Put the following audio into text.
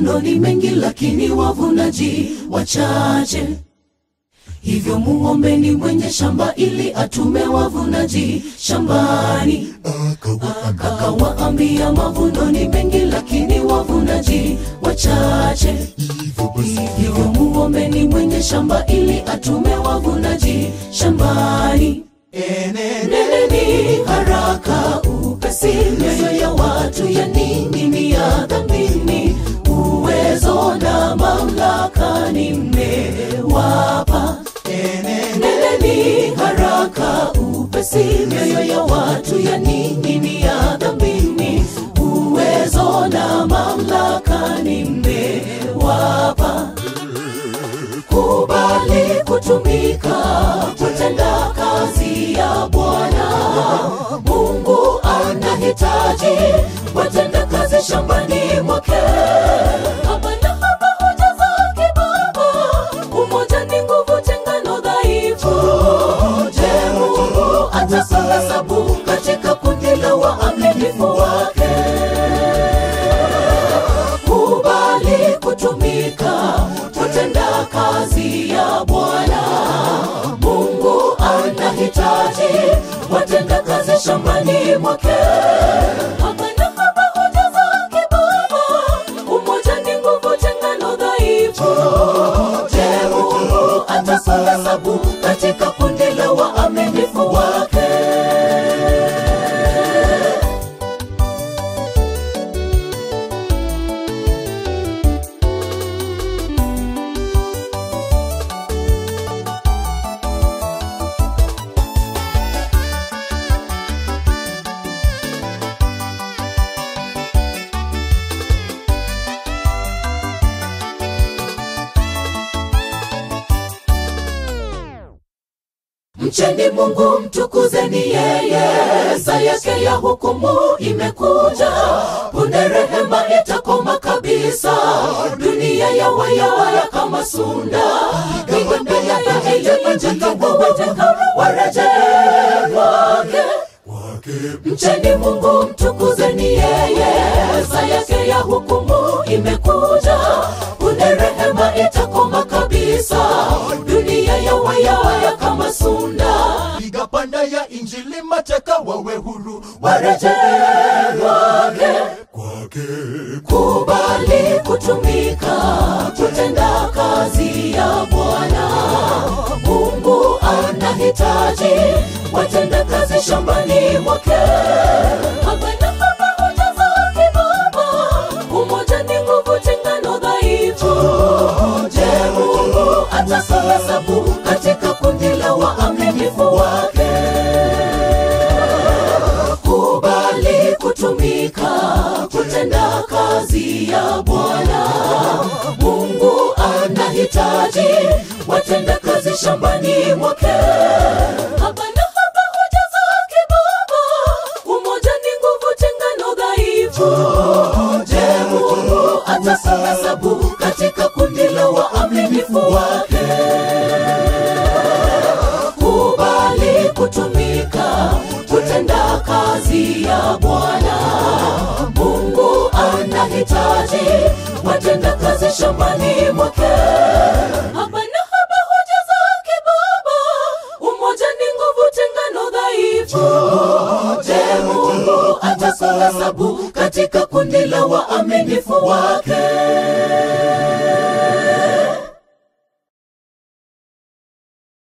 mavuno ni mengi lakini wavunaji wachache. Hivyo muombeni mwenye shamba ili atume wavunaji shambani. Akawaambia mavuno ni mengi lakini wavunaji wachache. Hivyo muombeni mwenye shamba ili atume wavunaji shambani. Neneni haraka upesi, mioyo ya watu yaning'inia dhambini. Uwezo na mamlaka nimewapa. Neneni haraka upesi, mioyo ya watu yaning'inia dhambini. Uwezo na mamlaka nimewapa. Kubali kutumika, kutenda kazi ya Bwana. Mungu anahitaji watenda kazi shambani mwake. Hapana hapa hoja zake Baba, umoja ni nguvu, tengano dhaifu. Je, Mungu atahesabu katika kundi la waaminifu wake? Kubali kutumika, kutenda kazi ya Bwana. Mungu anahitaji watenda kazi shambani mwake. Hapana hapa hoja zake Baba, umoja ni nguvu, tengano dhaifu. Je, Mungu atahesabu katika kundi la waaminifu wake? Mcheni Mungu, mtukuzeni yeye, saa yake ya hukumu imekuja. Punde rehema itakoma kabisa, dunia yawaya kama sunda. Kiwembe ya Eli njeka warejee kwake. Mcheni Mungu, mtukuzeni yeye, saa yake ya hukumu imekuja. Punde rehema itakoma kabisa, dunia yawaya kama sunda. Piga panda ya Injili, mateka wawe huru, warejee kwake. Kubali kutumika, kutenda kazi ya Bwana. Mungu anahitaji watenda kazi shambani mwake. Hapana hapa hoja zake Baba, umoja ni nguvu, tengano dhaifu. Je, Mungu atahesabu katika kundi la waaminifu wake? Kubali kutumika, kutenda kazi ya Bwana. Mungu anahitaji watenda kazi shambani mwake. Hapana hapa hoja zake Baba, umoja ni nguvu, tengano dhaifu. Je, Mungu atahesabu katika kundi la waaminifu wake? Kubali kutumika, kutenda kazi ya Bwana. Mungu anahitaji watenda kazi shambani mwake. Hapana hapa hoja zake Baba, umoja ni nguvu, tengano dhaifu. Je, Mungu atahesabu katika kundi la waaminifu wake?